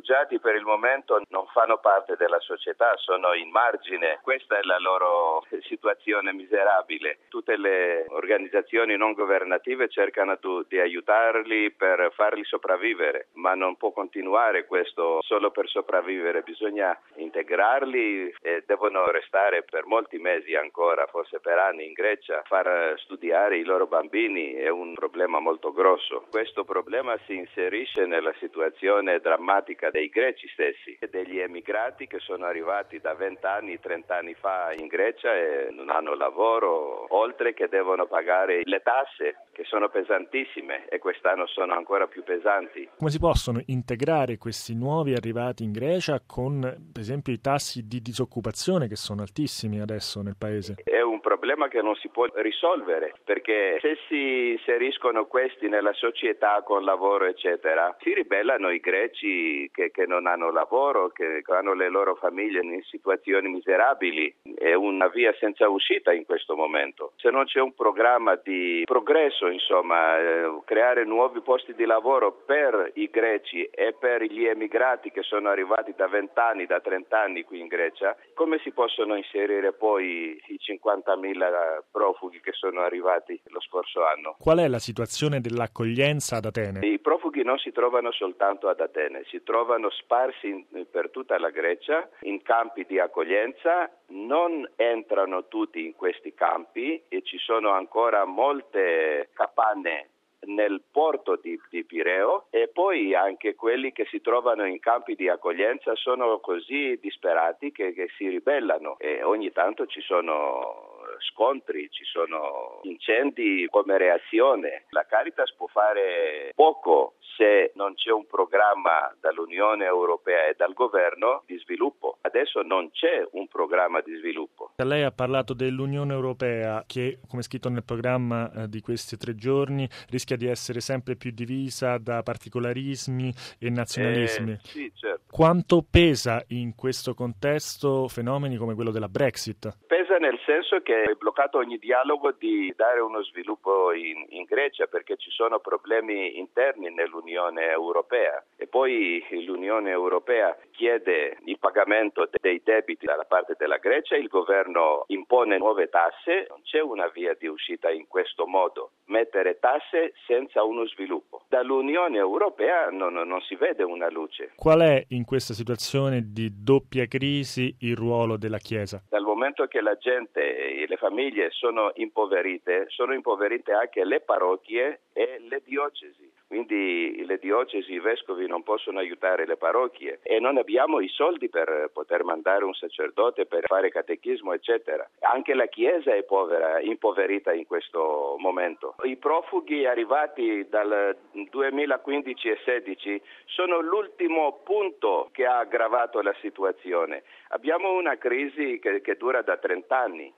rifugiati per il momento non fanno parte della società, sono in margine. Questa è la loro situazione miserabile. Tutte le organizzazioni non governative cercano di aiutarli per farli sopravvivere, ma non può continuare questo solo per sopravvivere. Bisogna integrarli e devono restare per molti mesi ancora, forse per anni in Grecia, far studiare i loro bambini è un problema molto grosso. Questo problema si inserisce nella situazione drammatica dei greci stessi e degli emigrati che sono arrivati da 20 anni, 30 anni fa in Grecia e non hanno lavoro, oltre che devono pagare le tasse che sono pesantissime e quest'anno sono ancora più pesanti. Come si possono integrare questi nuovi arrivati in Grecia con, per esempio, i tassi di disoccupazione che sono altissimi adesso nel paese? È un problema che non si può risolvere, perché se si inseriscono questi nella società con lavoro eccetera, si ribellano i greci che non hanno lavoro, che hanno le loro famiglie in situazioni miserabili. È una via senza uscita in questo momento. Se non c'è un programma di progresso, creare nuovi posti di lavoro per i greci e per gli emigrati che sono arrivati da 20 anni, da 30 anni qui in Grecia, come si possono inserire poi i 50.000 profughi che sono arrivati lo scorso anno? Qual è la situazione dell'accoglienza ad Atene? I profughi non si trovano soltanto ad Atene, si trovano sparsi per tutta la Grecia in campi di accoglienza. Non entrano tutti in questi campi e ci sono ancora molte capanne nel porto di Pireo, e poi anche quelli che si trovano in campi di accoglienza sono così disperati che si ribellano e ogni tanto ci sono scontri, ci sono incendi come reazione. La Caritas può fare poco se non c'è un programma dall'Unione Europea e dal governo di sviluppo. Adesso non c'è un programma di sviluppo. Lei ha parlato dell'Unione Europea che, come scritto nel programma di questi 3 giorni, rischia di essere sempre più divisa da particolarismi e nazionalismi. Sì, certo. Quanto pesa in questo contesto fenomeni come quello della Brexit? Pesa nel senso che è bloccato ogni dialogo di dare uno sviluppo in Grecia, perché ci sono problemi interni nell'Unione Europea e poi l'Unione Europea chiede il pagamento dei debiti dalla parte della Grecia, il governo impone nuove tasse. Non c'è una via di uscita in questo modo, mettere tasse senza uno sviluppo. Dall'Unione Europea non si vede una luce. Qual è in questa situazione di doppia crisi il ruolo della Chiesa? Dal momento che la gente e le famiglie sono impoverite anche le parrocchie e le diocesi. Quindi le diocesi, i vescovi non possono aiutare le parrocchie e non abbiamo i soldi per poter mandare un sacerdote per fare catechismo, eccetera. Anche la Chiesa è impoverita in questo momento. I profughi arrivati dal 2015 e 2016 sono l'ultimo punto che ha aggravato la situazione. Abbiamo una crisi che dura da 30 anni.